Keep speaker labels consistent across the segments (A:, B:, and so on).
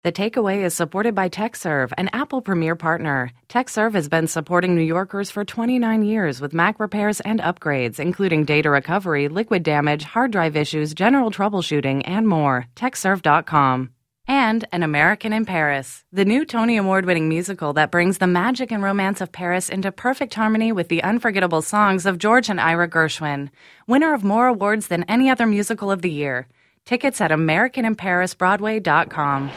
A: The Takeaway is supported by TechServe, an Apple Premier partner. TechServe has been supporting New Yorkers for 29 years with Mac repairs and upgrades, including data recovery, liquid damage, hard drive issues, general troubleshooting, and more. TechServe.com. And An American in Paris, the new Tony Award-winning musical that brings the magic and romance of Paris into perfect harmony with the unforgettable songs of George and Ira Gershwin. Winner of more awards than any other musical of the year. Tickets at AmericanInParisBroadway.com.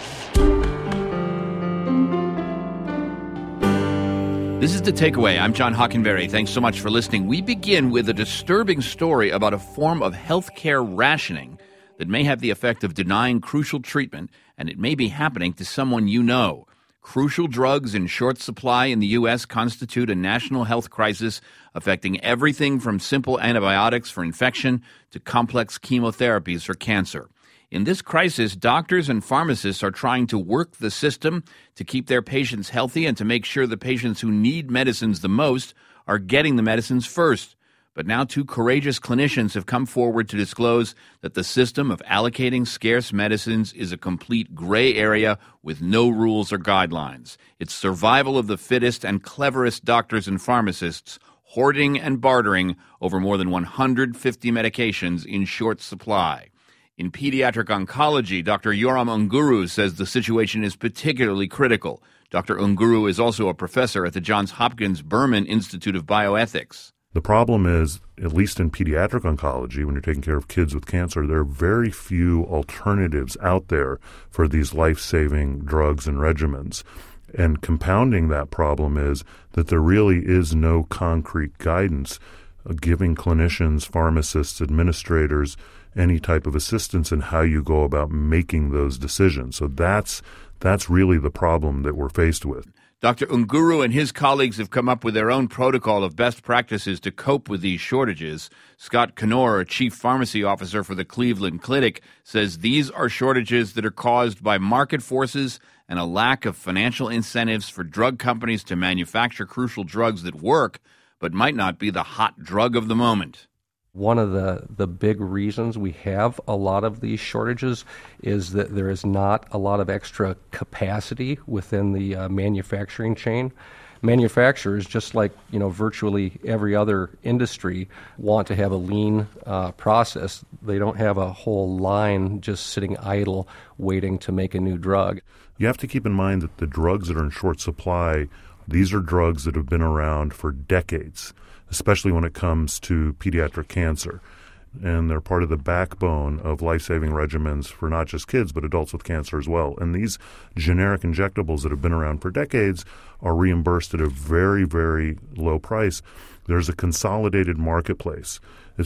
B: This is The Takeaway. I'm John Hockenberry. Thanks so much for listening. We begin with a disturbing story about a form of healthcare rationing that may have the effect of denying crucial treatment, and it may be happening to someone you know. Crucial drugs in short supply in the U.S. constitute a national health crisis affecting everything from simple antibiotics for infection to complex chemotherapies for cancer. In this crisis, doctors and pharmacists are trying to work the system to keep their patients healthy and to make sure the patients who need medicines the most are getting the medicines first. But now 2 courageous clinicians have come forward to disclose that the system of allocating scarce medicines is a complete gray area with no rules or guidelines. It's survival of the fittest and cleverest doctors and pharmacists hoarding and bartering over more than 150 medications in short supply. In pediatric oncology, Dr. Yoram Unguru says the situation is particularly critical. Dr. Unguru is also a professor at the Johns Hopkins Berman Institute of Bioethics.
C: The problem is, at least in pediatric oncology, when you're taking care of kids with cancer, there are very few alternatives out there for these life-saving drugs and regimens. And compounding that problem is that there really is no concrete guidance giving clinicians, pharmacists, administrators any type of assistance in how you go about making those decisions. So that's really the problem that we're faced with.
B: Dr. Unguru and his colleagues have come up with their own protocol of best practices to cope with these shortages. Scott Knorr, a chief pharmacy officer for the Cleveland Clinic, says these are shortages that are caused by market forces and a lack of financial incentives for drug companies to manufacture crucial drugs that work, but might not be the hot drug of the moment.
D: One of the big reasons we have a lot of these shortages is that there is not a lot of extra capacity within the manufacturing chain. Manufacturers, just like virtually every other industry, want to have a lean process. They don't have a whole line just sitting idle waiting to make a new drug.
C: You have to keep in mind that the drugs that are in short supply, these are drugs that have been around for decades, especially when it comes to pediatric cancer. And they're part of the backbone of life-saving regimens for not just kids, but adults with cancer as well. And these generic injectables that have been around for decades are reimbursed at a very, very low price. There's a consolidated marketplace.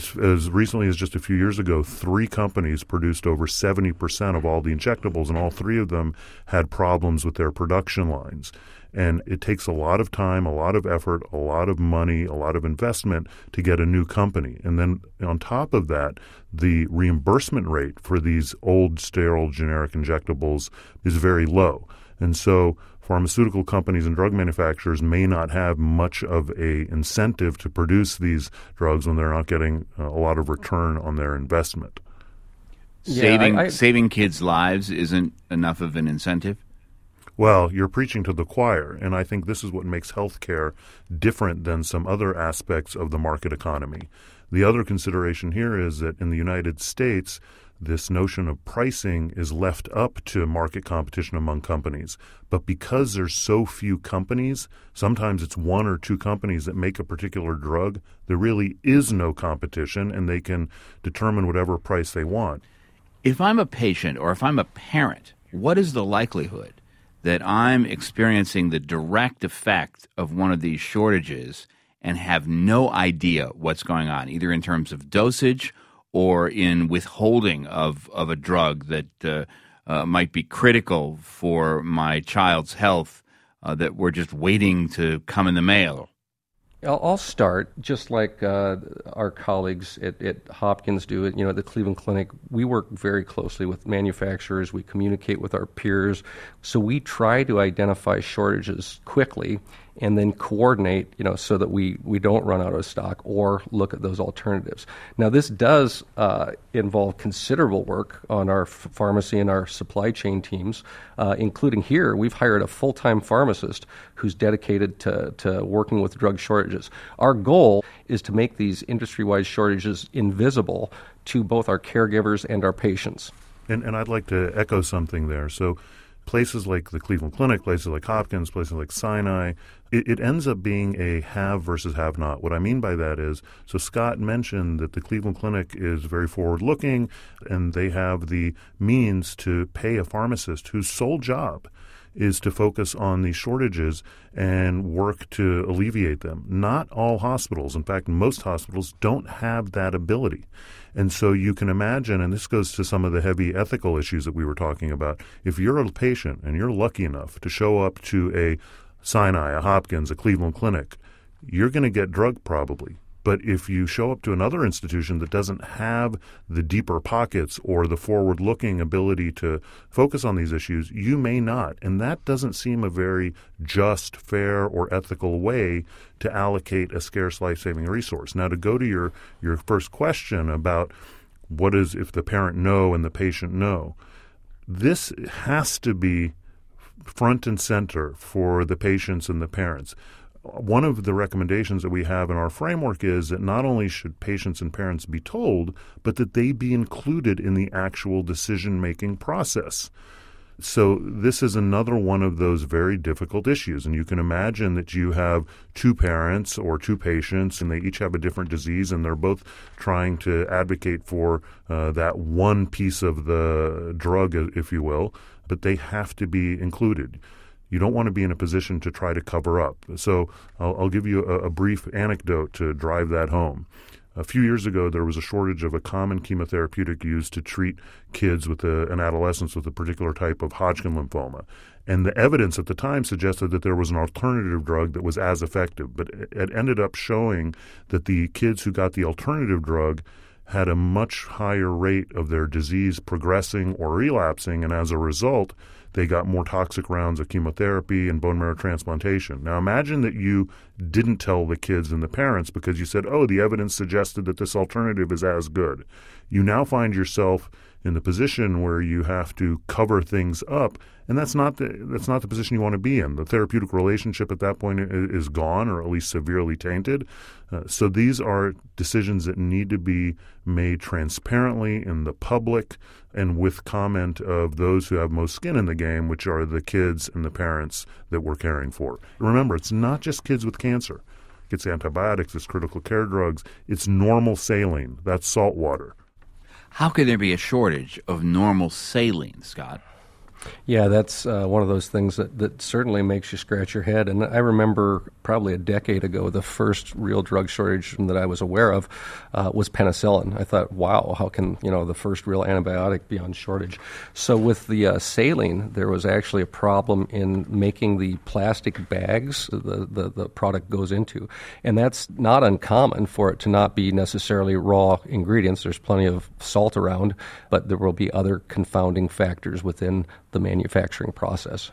C: As recently as just a few years ago, 3 companies produced over 70% of all the injectables, and all 3 of them had problems with their production lines. And it takes a lot of time, a lot of effort, a lot of money, a lot of investment to get a new company. And then on top of that, the reimbursement rate for these old, sterile, generic injectables is very low. And so pharmaceutical companies and drug manufacturers may not have much of a incentive to produce these drugs when they're not getting a lot of return on their investment.
B: Saving kids' lives isn't enough of an incentive?
C: Well, you're preaching to the choir, and I think this is what makes healthcare different than some other aspects of the market economy. The other consideration here is that in the United States, this notion of pricing is left up to market competition among companies. But because there's so few companies, sometimes it's 1 or 2 companies that make a particular drug, there really is no competition, and they can determine whatever price they want.
B: If I'm a patient or if I'm a parent, what is the likelihood that I'm experiencing the direct effect of one of these shortages and have no idea what's going on, either in terms of dosage or in withholding of a drug that might be critical for my child's health that we're just waiting to come in the mail?
D: I'll start, just like our colleagues at Hopkins do, at the Cleveland Clinic. We work very closely with manufacturers. We communicate with our peers. So we try to identify shortages quickly and then coordinate, so that we don't run out of stock or look at those alternatives. Now, this does involve considerable work on our pharmacy and our supply chain teams, including here, we've hired a full-time pharmacist who's dedicated to working with drug shortages. Our goal is to make these industry-wide shortages invisible to both our caregivers and our patients.
C: And I'd like to echo something there. So places like the Cleveland Clinic, places like Hopkins, places like Sinai, it ends up being a have versus have not. What I mean by that is, so Scott mentioned that the Cleveland Clinic is very forward-looking, and they have the means to pay a pharmacist whose sole job is to focus on these shortages and work to alleviate them. Not all hospitals, in fact, most hospitals don't have that ability. And so you can imagine, and this goes to some of the heavy ethical issues that we were talking about, if you're a patient and you're lucky enough to show up to a Sinai, a Hopkins, a Cleveland Clinic, you're going to get drug probably. But if you show up to another institution that doesn't have the deeper pockets or the forward-looking ability to focus on these issues, you may not. And that doesn't seem a very just, fair, or ethical way to allocate a scarce life-saving resource. Now, to go to your first question about what is if the parent no and the patient no, this has to be front and center for the patients and the parents. One of the recommendations that we have in our framework is that not only should patients and parents be told, but that they be included in the actual decision-making process. So this is another one of those very difficult issues. And you can imagine that you have two parents or two patients, and they each have a different disease, and they're both trying to advocate for that one piece of the drug, if you will, but they have to be included. You don't want to be in a position to try to cover up. So I'll give you a brief anecdote to drive that home. A few years ago, there was a shortage of a common chemotherapeutic used to treat kids and adolescents with a particular type of Hodgkin lymphoma. And the evidence at the time suggested that there was an alternative drug that was as effective. But it ended up showing that the kids who got the alternative drug had a much higher rate of their disease progressing or relapsing, and as a result, they got more toxic rounds of chemotherapy and bone marrow transplantation. Now imagine that you didn't tell the kids and the parents because you said, the evidence suggested that this alternative is as good. You now find yourself in the position where you have to cover things up, and that's not the position you want to be in. The therapeutic relationship at that point is gone, or at least severely tainted. So these are decisions that need to be made transparently in the public and with comment of those who have most skin in the game, which are the kids and the parents that we're caring for. Remember, it's not just kids with cancer. It's antibiotics, it's critical care drugs, it's normal saline. That's salt water.
B: How could there be a shortage of normal saline, Scott?
D: Yeah, that's one of those things that certainly makes you scratch your head. And I remember probably a decade ago, the first real drug shortage that I was aware of was penicillin. I thought, wow, how can the first real antibiotic be on shortage? So with the saline, there was actually a problem in making the plastic bags the product goes into. And that's not uncommon for it to not be necessarily raw ingredients. There's plenty of salt around, but there will be other confounding factors within the manufacturing process.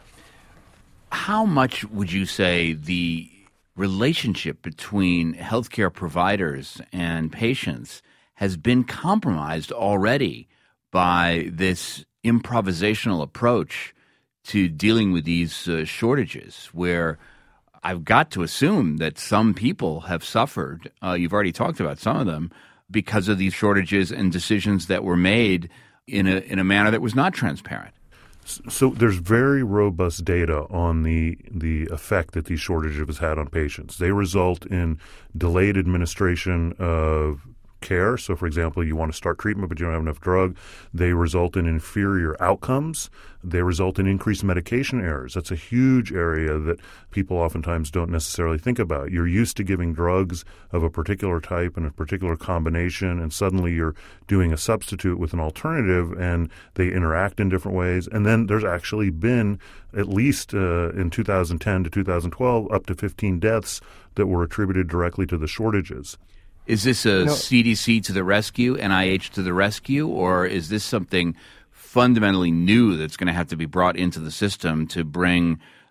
B: How much would you say the relationship between healthcare providers and patients has been compromised already by this improvisational approach to dealing with these shortages, where I've got to assume that some people have suffered, you've already talked about some of them, because of these shortages and decisions that were made in a manner that was not transparent?
C: So there's very robust data on the effect that these shortages have had on patients. They result in delayed administration of care. So, for example, you want to start treatment, but you don't have enough drug. They result in inferior outcomes. They result in increased medication errors. That's a huge area that people oftentimes don't necessarily think about. You're used to giving drugs of a particular type and a particular combination, and suddenly you're doing a substitute with an alternative, and they interact in different ways. And then there's actually been, at least in 2010 to 2012, up to 15 deaths that were attributed directly to the shortages.
B: Is this a CDC to the rescue, NIH to the rescue, or is this something fundamentally new that's going to have to be brought into the system to bring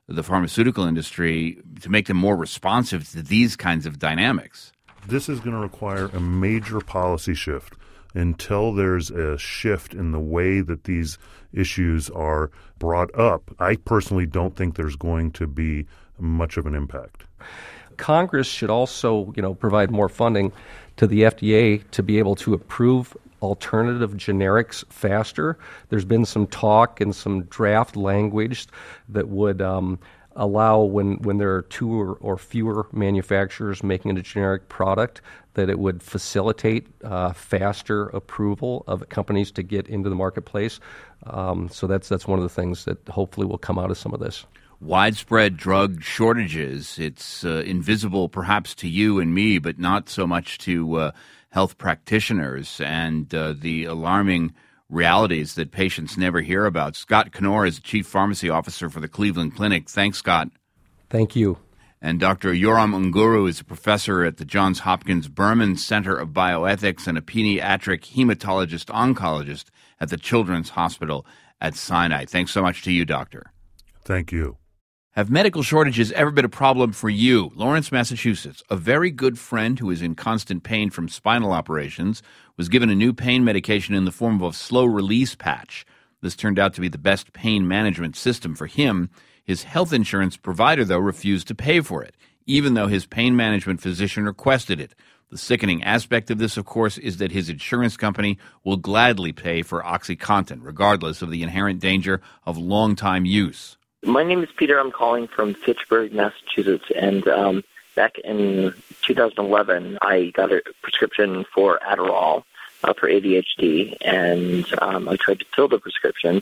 B: the pharmaceutical industry to make them more responsive to these kinds of dynamics?
C: This is going to require a major policy shift. Until there's a shift in the way that these issues are brought up, I personally don't think there's going to be much of an impact.
D: Congress should also, provide more funding to the FDA to be able to approve alternative generics faster. There's been some talk and some draft language that would allow when there are two or fewer manufacturers making a generic product, that it would facilitate faster approval of companies to get into the marketplace. So that's one of the things that hopefully will come out of some of this.
B: Widespread drug shortages, it's invisible perhaps to you and me, but not so much to health practitioners, and the alarming realities that patients never hear about. Scott Knorr is the Chief Pharmacy Officer for the Cleveland Clinic. Thanks, Scott.
D: Thank you.
B: And Dr. Yoram Unguru is a professor at the Johns Hopkins Berman Center of Bioethics and a pediatric hematologist-oncologist at the Children's Hospital at Sinai. Thanks so much to you, Doctor.
C: Thank you.
B: Have medical shortages ever been a problem for you? Lawrence, Massachusetts, a very good friend who is in constant pain from spinal operations was given a new pain medication in the form of a slow-release patch. This turned out to be the best pain management system for him. His health insurance provider, though, refused to pay for it, even though his pain management physician requested it. The sickening aspect of this, of course, is that his insurance company will gladly pay for OxyContin, regardless of the inherent danger of long-time use.
E: My name is Peter. I'm calling from Fitchburg, Massachusetts, and back in 2011, I got a prescription for Adderall for ADHD, and I tried to fill the prescription,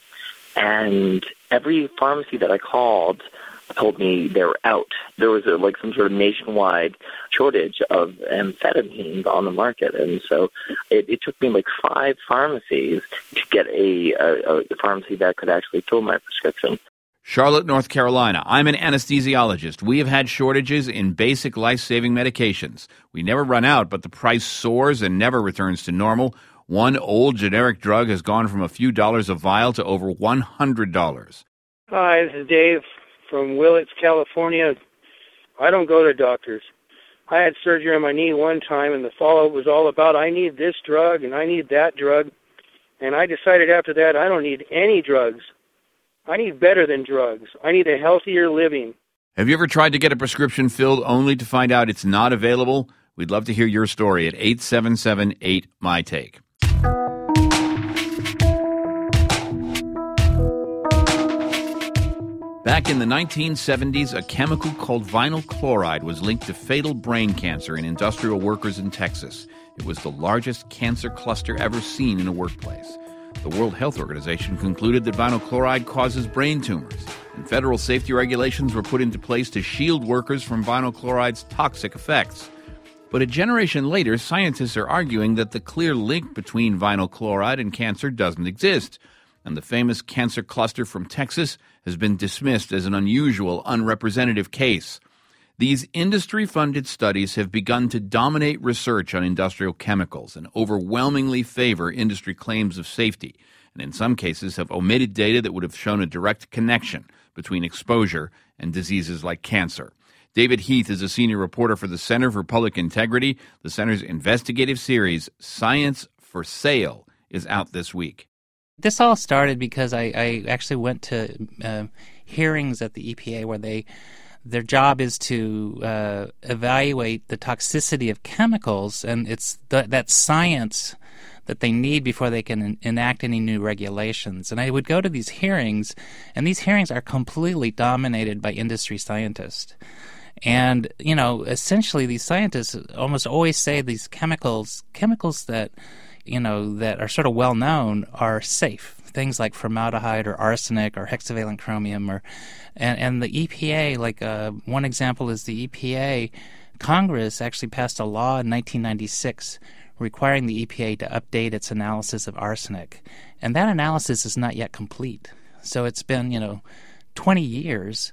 E: and every pharmacy that I called told me they were out. There was some sort of nationwide shortage of amphetamines on the market, and so it took me 5 pharmacies to get a pharmacy that could actually fill my prescription.
B: Charlotte, North Carolina. I'm an anesthesiologist. We have had shortages in basic life-saving medications. We never run out, but the price soars and never returns to normal. One old generic drug has gone from a few dollars a vial to over $100.
F: Hi, this is Dave from Willits, California. I don't go to doctors. I had surgery on my knee one time, and the follow-up was all about, I need this drug and I need that drug. And I decided after that, I don't need any drugs. I need better than drugs. I need a healthier living.
B: Have you ever tried to get a prescription filled only to find out it's not available? We'd love to hear your story at 877-8-MY-TAKE. Back in the 1970s, a chemical called vinyl chloride was linked to fatal brain cancer in industrial workers in Texas. It was the largest cancer cluster ever seen in a workplace. The World Health Organization concluded that vinyl chloride causes brain tumors, and federal safety regulations were put into place to shield workers from vinyl chloride's toxic effects. But a generation later, scientists are arguing that the clear link between vinyl chloride and cancer doesn't exist, and the famous cancer cluster from Texas has been dismissed as an unusual, unrepresentative case. These industry-funded studies have begun to dominate research on industrial chemicals and overwhelmingly favor industry claims of safety, and in some cases have omitted data that would have shown a direct connection between exposure and diseases like cancer. David Heath is a senior reporter for the Center for Public Integrity. The center's investigative series, Science for Sale, is out this week.
G: This all started because I actually went to hearings at the EPA where their job is to evaluate the toxicity of chemicals, and it's that science that they need before they can enact any new regulations. And I would go to these hearings, and these hearings are completely dominated by industry scientists. And, essentially these scientists almost always say these chemicals that, that are sort of well known are safe. Things like formaldehyde or arsenic or hexavalent chromium and the EPA, one example is the EPA. Congress actually passed a law in 1996 requiring the EPA to update its analysis of arsenic. And that analysis is not yet complete. So it's been, 20 years.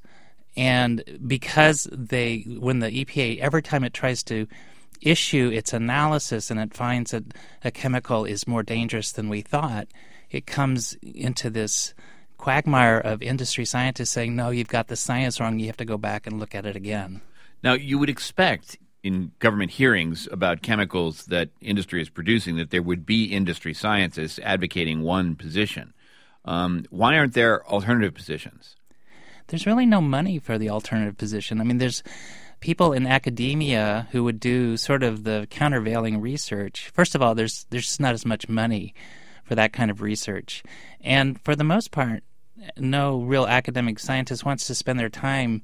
G: And because when the EPA, every time it tries to issue its analysis and it finds that a chemical is more dangerous than we thought, it comes into this quagmire of industry scientists saying, no, you've got the science wrong, you have to go back and look at it again.
B: Now, you would expect in government hearings about chemicals that industry is producing that there would be industry scientists advocating one position. Why aren't there alternative positions?
G: There's really no money for the alternative position. I mean, there's people in academia who would do sort of the countervailing research. First of all, there's just not as much money for that kind of research. And for the most part, no real academic scientist wants to spend their time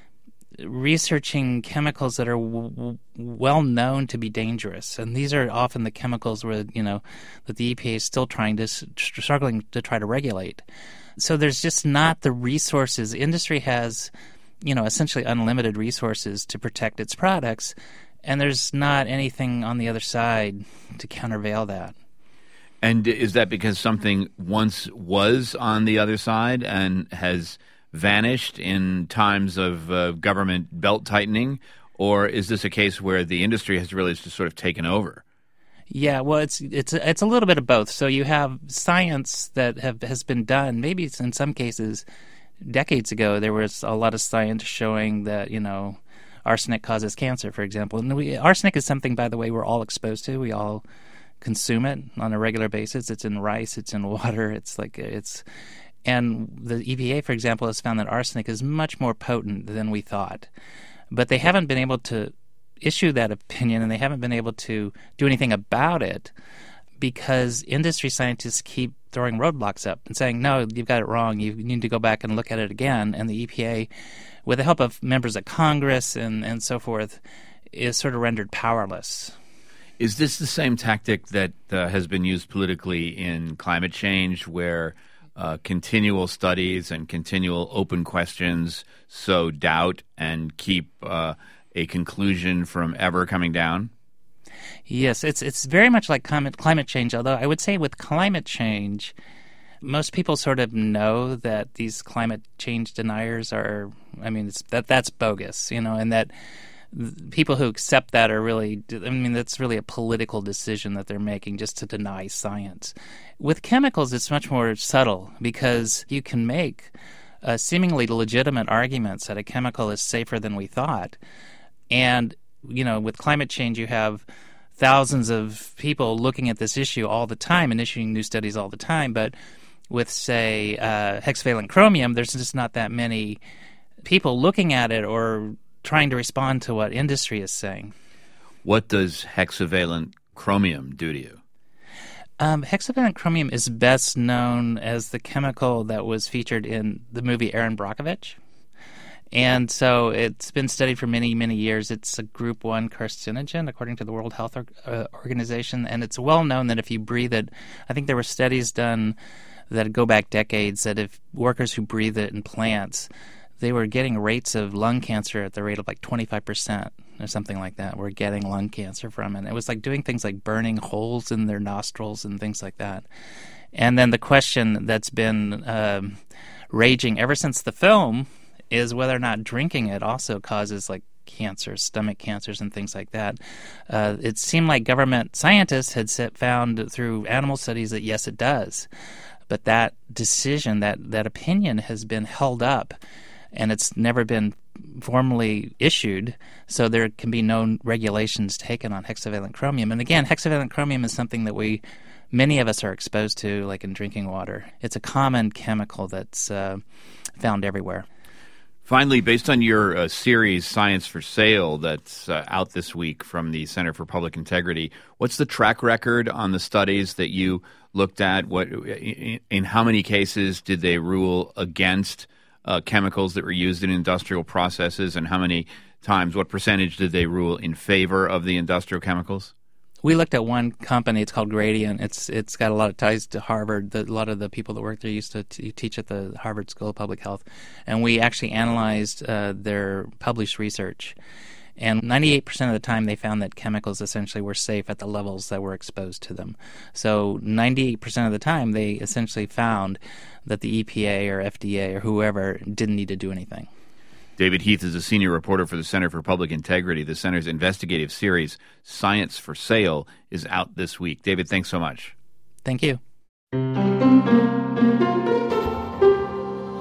G: researching chemicals that are well known to be dangerous. And these are often the chemicals where, that the EPA is still struggling to try to regulate. So there's just not the resources. Industry has, essentially unlimited resources to protect its products, and there's not anything on the other side to countervail that.
B: And is that because something once was on the other side and has vanished in times of government belt tightening, or is this a case where the industry has really just sort of taken over?
G: Yeah, well, it's a little bit of both. So you have science that has been done. Maybe in some cases, decades ago, there was a lot of science showing that arsenic causes cancer, for example. And arsenic is something, by the way, we're all exposed to. We all consume it on a regular basis. It's in rice. It's in water. And the EPA, for example, has found that arsenic is much more potent than we thought. But they haven't been able to issue that opinion, and they haven't been able to do anything about it because industry scientists keep throwing roadblocks up and saying, no, you've got it wrong. You need to go back and look at it again. And the EPA, with the help of members of Congress and so forth, is sort of rendered powerless.
B: Is this the same tactic that has been used politically in climate change, where continual studies and continual open questions sow doubt and keep a conclusion from ever coming down?
G: Yes, it's very much like climate change, although I would say with climate change, most people sort of know that these climate change deniers are, that's bogus, and that people who accept that are really, that's really a political decision that they're making just to deny science. With chemicals, it's much more subtle because you can make seemingly legitimate arguments that a chemical is safer than we thought. And, with climate change, you have thousands of people looking at this issue all the time and issuing new studies all the time. But with, say, hexavalent chromium, there's just not that many people looking at it or trying to respond to what industry is saying.
B: What does hexavalent chromium do to you?
G: Hexavalent chromium is best known as the chemical that was featured in the movie Erin Brockovich. And so it's been studied for many, many years. It's a group 1 carcinogen, according to the World Health Organization. And it's well known that if you breathe it, I think there were studies done that go back decades, that if workers who breathe it in plants, they were getting rates of lung cancer at the rate of like 25% or something like that. We're getting lung cancer from it. It was like doing things like burning holes in their nostrils and things like that. And then the question that's been raging ever since the film is whether or not drinking it also causes like cancer, stomach cancers and things like that. It seemed like government scientists had found through animal studies that yes, it does. But that decision, that opinion has been held up, and it's never been formally issued, so there can be no regulations taken on hexavalent chromium. And again, hexavalent chromium is something that many of us are exposed to, like in drinking water. It's a common chemical that's found everywhere.
B: Finally, based on your series, Science for Sale, that's out this week from the Center for Public Integrity, what's the track record on the studies that you looked at? What, in how many cases did they rule against chemicals that were used in industrial processes, and how many times, what percentage did they rule in favor of the industrial chemicals?
G: We looked at one company. It's called Gradient. It's got a lot of ties to Harvard. A lot of the people that work there used to teach at the Harvard School of Public Health. And we actually analyzed their published research. And 98% of the time they found that chemicals essentially were safe at the levels that were exposed to them. So 98% of the time they essentially found that the EPA or FDA or whoever didn't need to do anything.
B: David Heath is a senior reporter for the Center for Public Integrity. The Center's investigative series, Science for Sale, is out this week. David, thanks so much.
G: Thank you.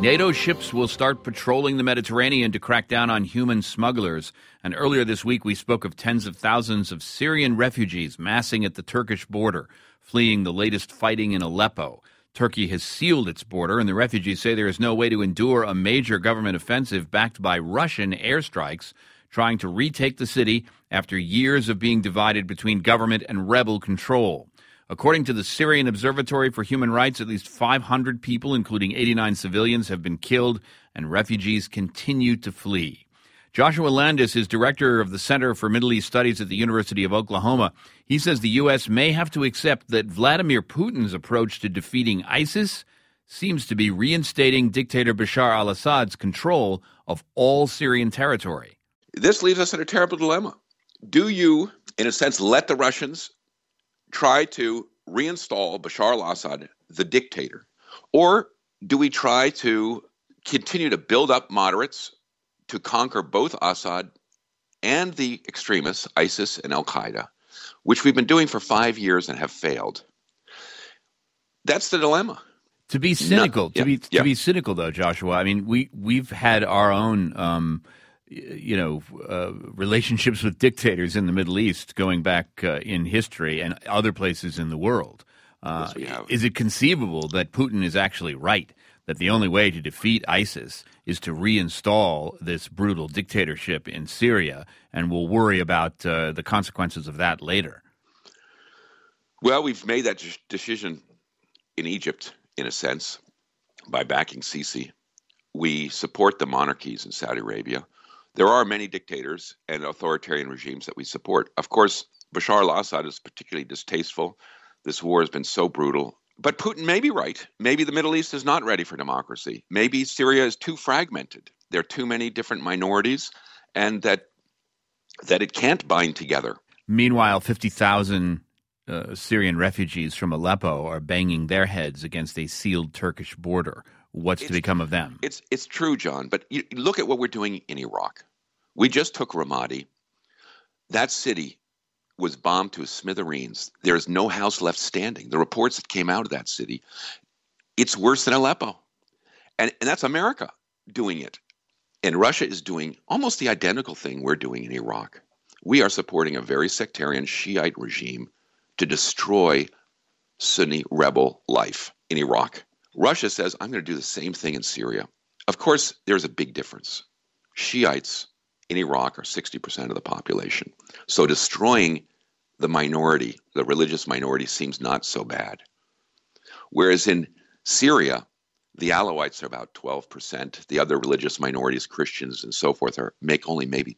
B: NATO ships will start patrolling the Mediterranean to crack down on human smugglers. And earlier this week, we spoke of tens of thousands of Syrian refugees massing at the Turkish border, fleeing the latest fighting in Aleppo. Turkey has sealed its border, and the refugees say there is no way to endure a major government offensive backed by Russian airstrikes, trying to retake the city after years of being divided between government and rebel control. According to the Syrian Observatory for Human Rights, at least 500 people, including 89 civilians, have been killed, and refugees continue to flee. Joshua Landis is director of the Center for Middle East Studies at the University of Oklahoma. He says the U.S. may have to accept that Vladimir Putin's approach to defeating ISIS seems to be reinstating dictator Bashar al-Assad's control of all Syrian territory.
H: This leaves us in a terrible dilemma. Do you, in a sense, let the Russians try to reinstall Bashar al-Assad, the dictator? Or do we try to continue to build up moderates to conquer both Assad and the extremists, ISIS and al-Qaeda, which we've been doing for 5 years and have failed? That's the dilemma.
B: To be cynical, to be cynical, though, Joshua, I mean, we've had our own relationships with dictators in the Middle East going back in history and other places in the world.
H: Yes, we have.
B: Is it conceivable that Putin is actually right, that the only way to defeat ISIS is to reinstall this brutal dictatorship in Syria, and we'll worry about the consequences of that later?
H: Well, we've made that decision in Egypt, in a sense, by backing Sisi. We support the monarchies in Saudi Arabia. There are many dictators and authoritarian regimes that we support. Of course, Bashar al-Assad is particularly distasteful. This war has been so brutal. But Putin may be right. Maybe the Middle East is not ready for democracy. Maybe Syria is too fragmented. There are too many different minorities, and that it can't bind together.
B: Meanwhile, 50,000 Syrian refugees from Aleppo are banging their heads against a sealed Turkish border. What's to become of them?
H: It's true, John, but you look at what we're doing in Iraq. We just took Ramadi. That city was bombed to smithereens. There's no house left standing. The reports that came out of that city, it's worse than Aleppo. And that's America doing it. And Russia is doing almost the identical thing we're doing in Iraq. We are supporting a very sectarian Shiite regime to destroy Sunni rebel life in Iraq. Russia says, I'm going to do the same thing in Syria. Of course, there's a big difference. Shiites in Iraq are 60% of the population. So destroying the minority, the religious minority, seems not so bad. Whereas in Syria, the Alawites are about 12%. The other religious minorities, Christians and so forth, make only maybe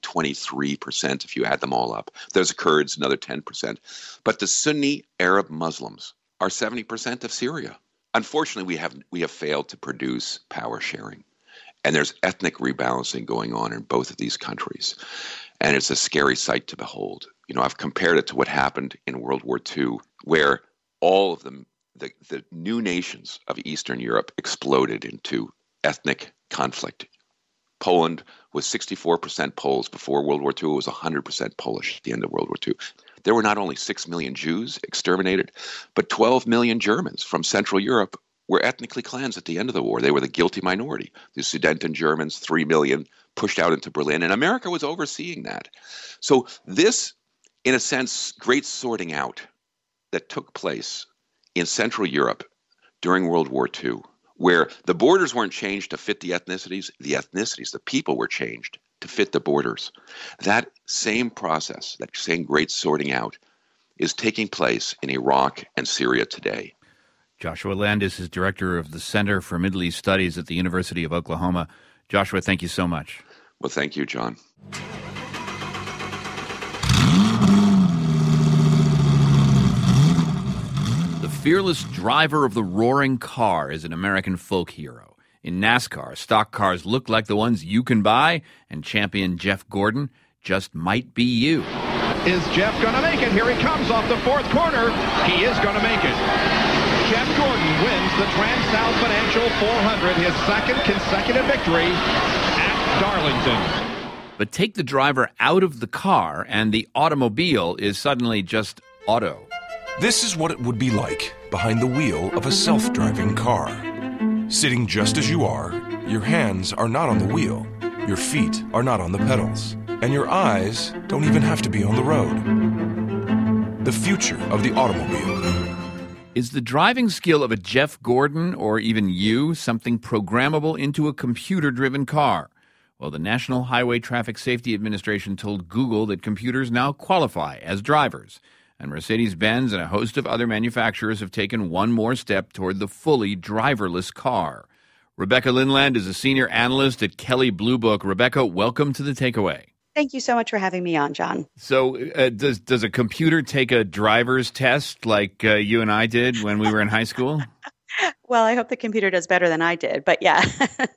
H: 23% if you add them all up. There's Kurds, another 10%. But the Sunni Arab Muslims are 70% of Syria. Unfortunately, we have failed to produce power sharing. And there's ethnic rebalancing going on in both of these countries. And it's a scary sight to behold. You know, I've compared it to what happened in World War II, where all of them, the new nations of Eastern Europe exploded into ethnic conflict. Poland was 64% Poles before World War II. It was 100% Polish at the end of World War II. There were not only 6 million Jews exterminated, but 12 million Germans from Central Europe were ethnically cleansed at the end of the war. They were the guilty minority. The Sudeten Germans, 3 million, pushed out into Berlin, and America was overseeing that. So this, in a sense, great sorting out that took place in Central Europe during World War II, where the borders weren't changed to fit the ethnicities, the people were changed to fit the borders. That same process, that same great sorting out, is taking place in Iraq and Syria today.
B: Joshua Landis is director of the Center for Middle East Studies at the University of Oklahoma. Joshua, thank you so much.
H: Well, thank you, John.
B: The fearless driver of the roaring car is an American folk hero. In NASCAR, stock cars look like the ones you can buy, and champion Jeff Gordon just might be you.
I: Is Jeff going to make it? Here he comes off the fourth corner. He is going to make it. Jeff Gordon wins the Trans-South Financial 400, his second consecutive victory at Darlington.
B: But take the driver out of the car, and the automobile is suddenly just auto.
J: This is what it would be like behind the wheel of a self-driving car. Sitting just as you are, Your hands are not on the wheel. Your feet are not on the pedals. And your eyes don't even have to be on the road. The future of the automobile.
B: Is the driving skill of a Jeff Gordon or even you something programmable into a computer-driven car? Well, the National Highway Traffic Safety Administration told Google that computers now qualify as drivers. And Mercedes-Benz and a host of other manufacturers have taken one more step toward the fully driverless car. Rebecca Lindland is a senior analyst at Kelley Blue Book. Rebecca, welcome to The Takeaway.
K: Thank you so much for having me on, John.
B: So does a computer take a driver's test like you and I did when we were in high school?
K: Well, I hope the computer does better than I did, but yeah,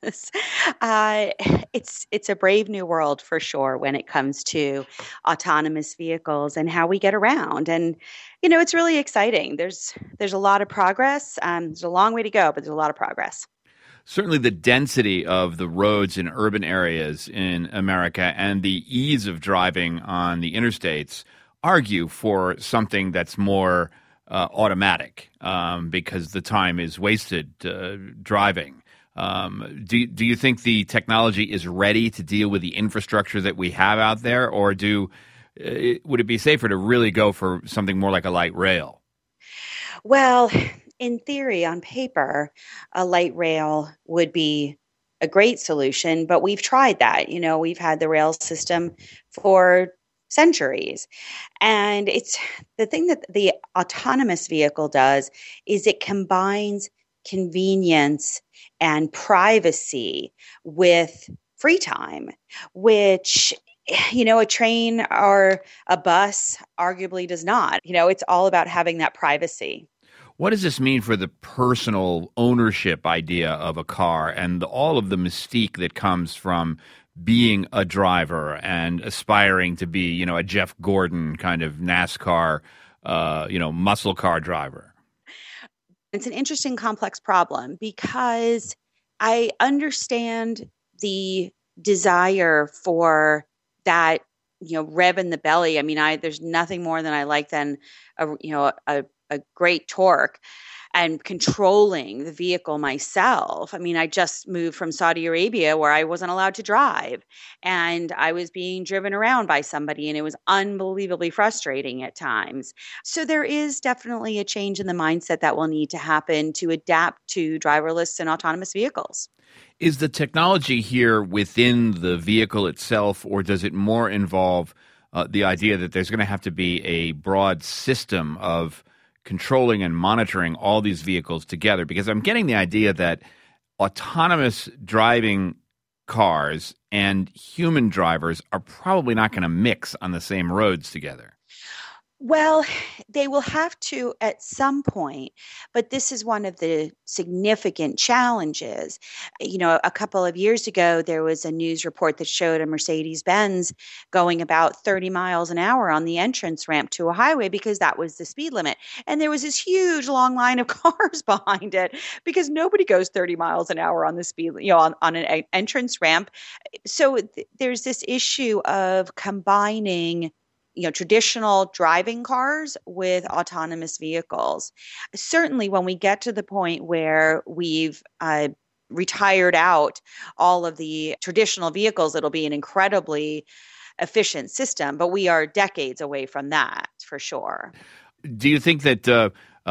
K: it's a brave new world for sure when it comes to autonomous vehicles and how we get around. And it's really exciting. There's a lot of progress. There's a long way to go, but there's a lot of progress.
B: Certainly the density of the roads in urban areas in America and the ease of driving on the interstates argue for something that's more automatic because the time is wasted driving. Do you think the technology is ready to deal with the infrastructure that we have out there, or would it be safer to really go for something more like a light rail?
K: Well, in theory, on paper, a light rail would be a great solution, but we've tried that. We've had the rail system for centuries. And it's the thing that the autonomous vehicle does is it combines convenience and privacy with free time, which a train or a bus arguably does not. It's all about having that privacy.
B: What does this mean for the personal ownership idea of a car and all of the mystique that comes from being a driver and aspiring to be, a Jeff Gordon kind of NASCAR, muscle car driver?
K: It's an interesting, complex problem because I understand the desire for that, rev in the belly. I mean, there's nothing more than I like than a great torque and controlling the vehicle myself. I mean, I just moved from Saudi Arabia where I wasn't allowed to drive and I was being driven around by somebody and it was unbelievably frustrating at times. So there is definitely a change in the mindset that will need to happen to adapt to driverless and autonomous vehicles.
B: Is the technology here within the vehicle itself, or does it more involve the idea that there's going to have to be a broad system of controlling and monitoring all these vehicles together? Because I'm getting the idea that autonomous driving cars and human drivers are probably not going to mix on the same roads together.
K: Well, they will have to at some point, but this is one of the significant challenges. A couple of years ago, there was a news report that showed a Mercedes-Benz going about 30 miles an hour on the entrance ramp to a highway because that was the speed limit. And there was this huge long line of cars behind it because nobody goes 30 miles an hour on the speed, on an entrance ramp. So there's this issue of combining traditional driving cars with autonomous vehicles. Certainly when we get to the point where we've retired out all of the traditional vehicles, it'll be an incredibly efficient system, but we are decades away from that for sure.
B: Do you think that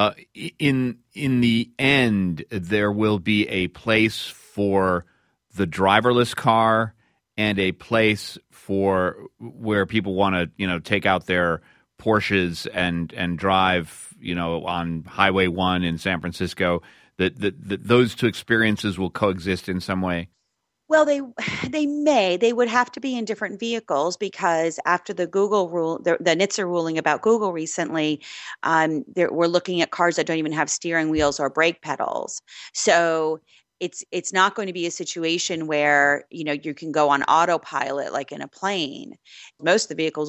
B: in the end there will be a place for the driverless car and a place for where people want to, take out their Porsches and drive, on Highway 1 in San Francisco, that those two experiences will coexist in some way?
K: Well, they would have to be in different vehicles because after the Google rule, the NHTSA ruling about Google recently, we're looking at cars that don't even have steering wheels or brake pedals. So it's not going to be a situation where, you can go on autopilot like in a plane. Most of the vehicles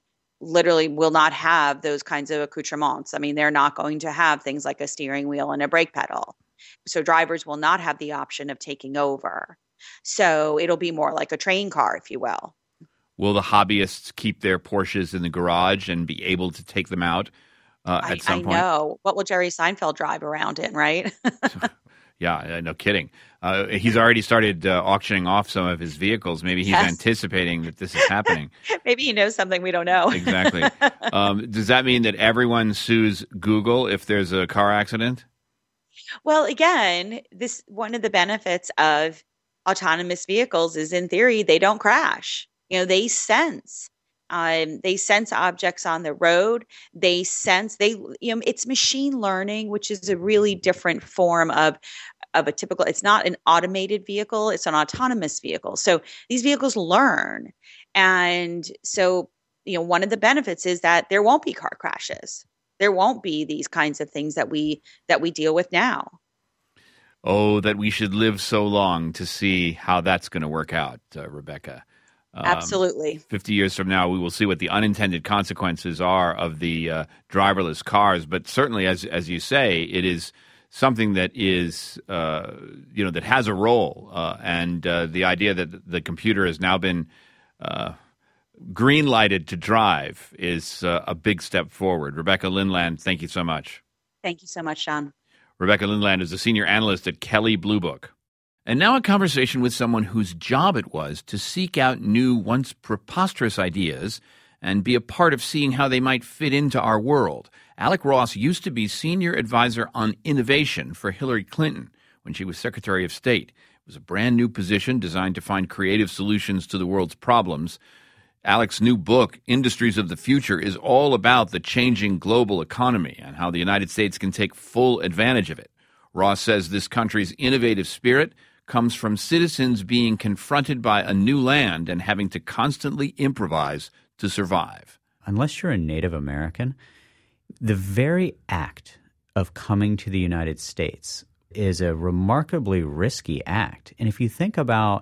K: will not have those kinds of accoutrements. I mean, they're not going to have things like a steering wheel and a brake pedal. So drivers will not have the option of taking over. So it'll be more like a train car, if you will.
B: Will the hobbyists keep their Porsches in the garage and be able to take them out at some point?
K: I know. What will Jerry Seinfeld drive around in, right?
B: Yeah, no kidding. He's already started auctioning off some of his vehicles. Maybe he's anticipating that this is happening.
K: Maybe he knows something we don't know.
B: Exactly. Does that mean that everyone sues Google if there's a car accident?
K: Well, again, this one of the benefits of autonomous vehicles is, in theory, they don't crash. They sense. They sense objects on the road. They sense. It's machine learning, which is a really different form of a typical. It's not an automated vehicle. It's an autonomous vehicle. So these vehicles learn, and so one of the benefits is that there won't be car crashes. There won't be these kinds of things that we deal with now.
B: Oh, that we should live so long to see how that's going to work out, Rebecca.
K: Absolutely.
B: 50 years from now, we will see what the unintended consequences are of the driverless cars. But certainly, as you say, it is something that is, that has a role. And the idea that the computer has now been green-lighted to drive is a big step forward. Rebecca Lindland, thank you so much.
K: Thank you so much, John.
B: Rebecca Lindland is a senior analyst at Kelley Blue Book. And now a conversation with someone whose job it was to seek out new, once preposterous ideas and be a part of seeing how they might fit into our world. Alec Ross used to be senior advisor on innovation for Hillary Clinton when she was Secretary of State. It was a brand new position designed to find creative solutions to the world's problems. Alec's new book, Industries of the Future, is all about the changing global economy and how the United States can take full advantage of it. Ross says this country's innovative spirit comes from citizens being confronted by a new land and having to constantly improvise to survive.
L: Unless you're a Native American, the very act of coming to the United States is a remarkably risky act. And if you think about,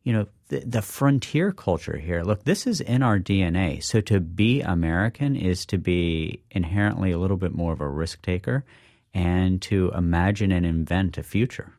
L: the frontier culture here, look, this is in our DNA. So to be American is to be inherently a little bit more of a risk taker and to imagine and invent a future.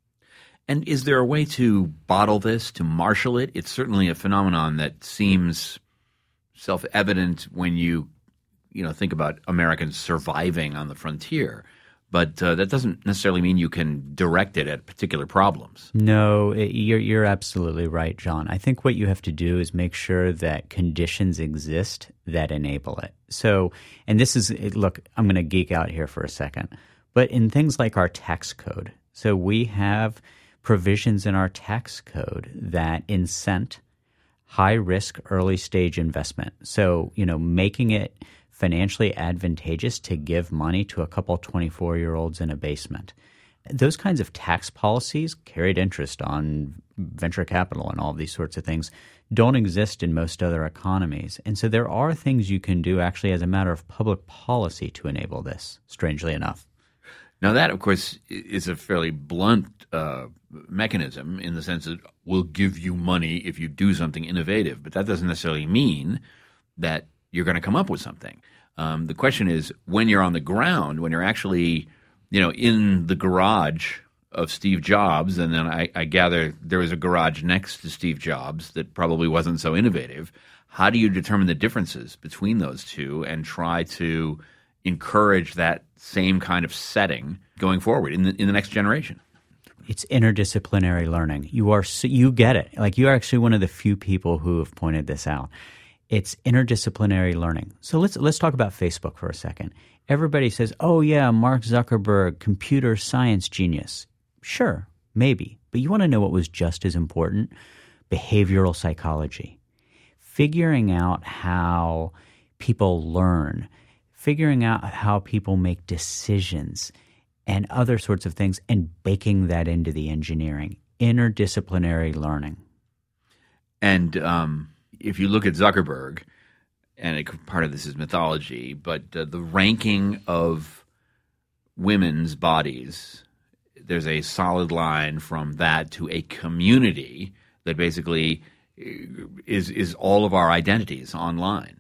B: And is there a way to bottle this, to marshal it? It's certainly a phenomenon that seems self-evident when you think about Americans surviving on the frontier. But that doesn't necessarily mean you can direct it at particular problems.
L: No, you're absolutely right, John. I think what you have to do is make sure that conditions exist that enable it. So, and this is, look, I'm going to geek out here for a second, but in things like our tax code, so we have provisions in our tax code that incent high-risk early-stage investment. So, making it financially advantageous to give money to a couple 24-year-olds in a basement. Those kinds of tax policies, carried interest on venture capital and all these sorts of things, don't exist in most other economies. And so there are things you can do actually as a matter of public policy to enable this, strangely enough.
B: Now that, of course, is a fairly blunt mechanism in the sense that we'll give you money if you do something innovative, but that doesn't necessarily mean that you're going to come up with something. The question is, when you're on the ground, when you're actually, in the garage of Steve Jobs, and then I gather there was a garage next to Steve Jobs that probably wasn't so innovative, how do you determine the differences between those two and try to encourage that same kind of setting going forward in the next generation?
L: It's interdisciplinary learning. You get it. Like, you are actually one of the few people who have pointed this out. It's interdisciplinary learning. So let's talk about Facebook for a second. Everybody says, oh yeah, Mark Zuckerberg, computer science genius. Sure, maybe. But you want to know what was just as important? Behavioral psychology. Figuring out how people learn, figuring out how people make decisions and other sorts of things, and baking that into the engineering. Interdisciplinary learning.
B: And if you look at Zuckerberg, and part of this is mythology, but the ranking of women's bodies, there's a solid line from that to a community that basically is all of our identities online.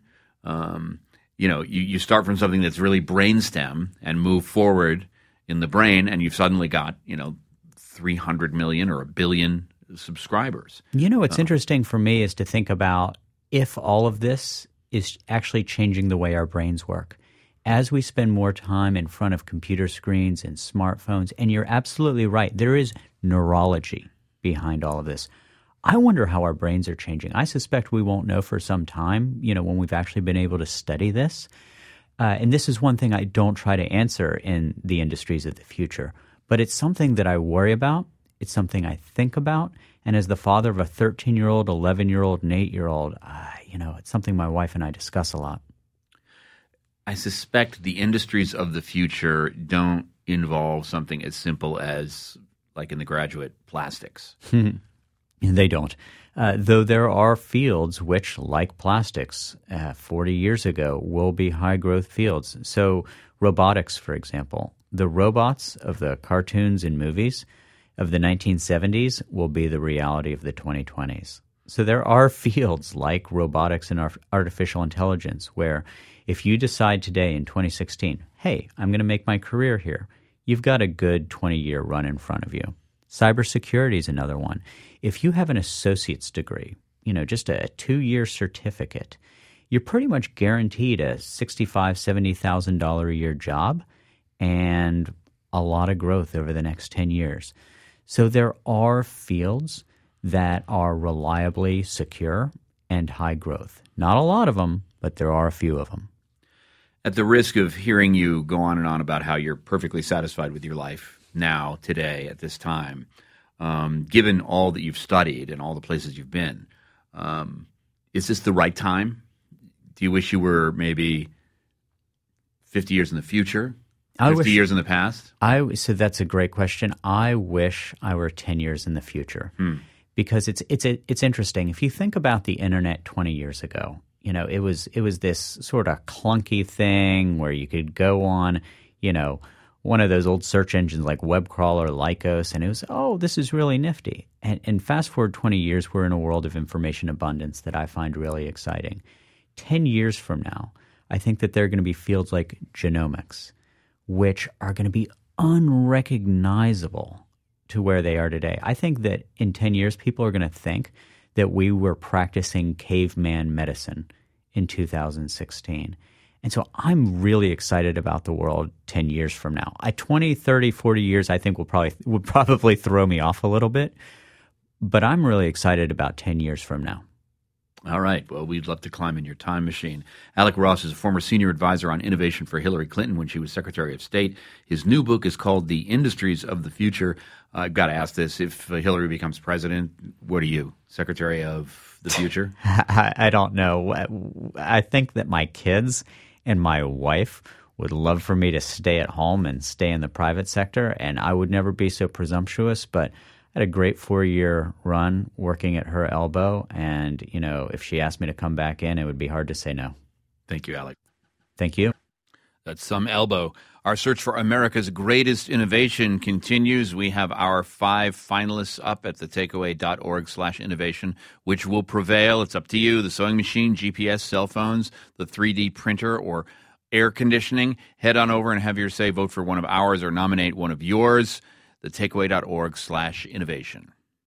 B: You start from something that's really brainstem and move forward in the brain, and you've suddenly got 300 million or 1 billion subscribers.
L: What's interesting for me is to think about if all of this is actually changing the way our brains work. as we spend more time in front of computer screens and smartphones, and you're absolutely right, there is neurology behind all of this. I wonder how our brains are changing. I suspect we won't know for some time, when we've actually been able to study this. And this is one thing I don't try to answer in the industries of the future. But it's something that I worry about. It's something I think about. And as the father of a 13-year-old, 11-year-old, and 8-year-old, it's something my wife and I discuss a lot.
B: I suspect the industries of the future don't involve something as simple as, like in The Graduate, plastics.
L: They don't. Though there are fields which, like plastics, 40 years ago, will be high-growth fields. So robotics, for example. The robots of the cartoons and movies of the 1970s will be the reality of the 2020s. So there are fields like robotics and artificial intelligence where if you decide today in 2016, hey, I'm going to make my career here, you've got a good 20-year run in front of you. Cybersecurity is another one. If you have an associate's degree, just a 2-year certificate, you're pretty much guaranteed a $65,000, $70,000 a year job and a lot of growth over the next 10 years. So there are fields that are reliably secure and high growth. Not a lot of them, but there are a few of them.
B: At the risk of hearing you go on and on about how you're perfectly satisfied with your life now, today, at this time, given all that you've studied and all the places you've been, is this the right time? Do you wish you were maybe 50 years in the future, 50 years in the past?
L: So that's a great question. I wish I were 10 years in the future because it's interesting. If you think about the internet 20 years ago, it was this sort of clunky thing where you could go on, one of those old search engines like WebCrawler or Lycos, and it was, this is really nifty. And fast forward 20 years, we're in a world of information abundance that I find really exciting. 10 years from now, I think that there are going to be fields like genomics, which are going to be unrecognizable to where they are today. I think that in 10 years, people are going to think that we were practicing caveman medicine in 2016. And so I'm really excited about the world 10 years from now. 20, 30, 40 years I think would probably throw me off a little bit. But I'm really excited about 10 years from now.
B: All right. Well, we'd love to climb in your time machine. Alec Ross is a former senior advisor on innovation for Hillary Clinton when she was Secretary of State. His new book is called The Industries of the Future. I've got to ask this. If Hillary becomes president, what are you, Secretary of the Future?
L: I don't know. I think that my kids and my wife would love for me to stay at home and stay in the private sector, and I would never be so presumptuous, but I had a great 4-year run working at her elbow, and, if she asked me to come back in, it would be hard to say no.
B: Thank you, Alec.
L: Thank you.
B: That's some elbow. Our search for America's greatest innovation continues. We have our 5 finalists up at thetakeaway.org/innovation. Which will prevail? It's up to you. The sewing machine, GPS, cell phones, the 3D printer, or air conditioning. Head on over and have your say. Vote for one of ours or nominate one of yours. thetakeaway.org/innovation.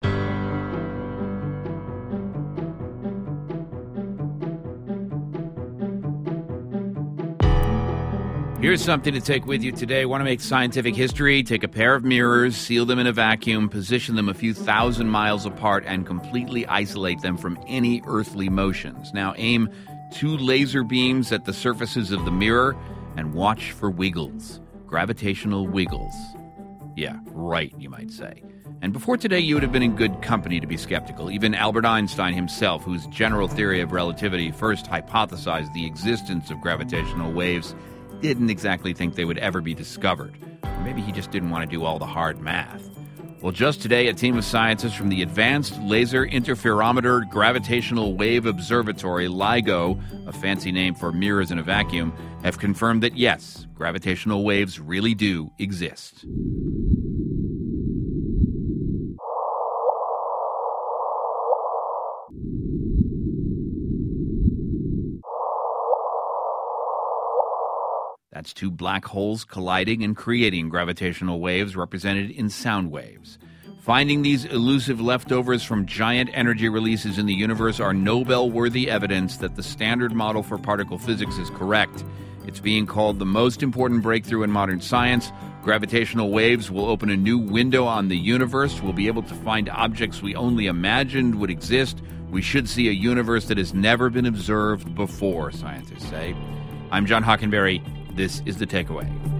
B: Here's something to take with you today. Want to make scientific history? Take a pair of mirrors, seal them in a vacuum, position them a few thousand miles apart, and completely isolate them from any earthly motions. Now aim 2 laser beams at the surfaces of the mirror and watch for wiggles, gravitational wiggles. Yeah, right, you might say. And before today, you would have been in good company to be skeptical. Even Albert Einstein himself, whose general theory of relativity first hypothesized the existence of gravitational waves, didn't exactly think they would ever be discovered. Or maybe he just didn't want to do all the hard math. Well, just today, a team of scientists from the Advanced Laser Interferometer Gravitational Wave Observatory, LIGO, a fancy name for mirrors in a vacuum, have confirmed that yes, gravitational waves really do exist. That's 2 black holes colliding and creating gravitational waves represented in sound waves. Finding these elusive leftovers from giant energy releases in the universe are Nobel-worthy evidence that the standard model for particle physics is correct, It's being called the most important breakthrough in modern science. Gravitational waves will open a new window on the universe. We'll be able to find objects we only imagined would exist. We should see a universe that has never been observed before, scientists say. I'm John Hockenberry. This is The Takeaway.